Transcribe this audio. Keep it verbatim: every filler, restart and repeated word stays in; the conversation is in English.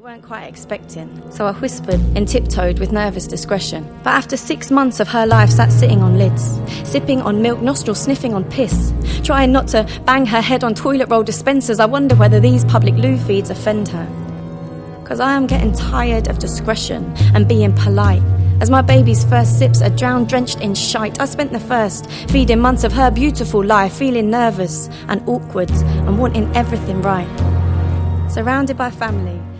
weren't quite expecting, so I whispered and tiptoed with nervous discretion. But after six months of her life sat sitting on lids, sipping on milk, nostril sniffing on piss, trying not to bang her head on toilet roll dispensers, I wonder whether these public loo feeds offend her. Because I am getting tired of discretion and being polite. As my baby's first sips are drowned, drenched in shite, I spent the first feeding months of her beautiful life feeling nervous and awkward and wanting everything right. Surrounded by family,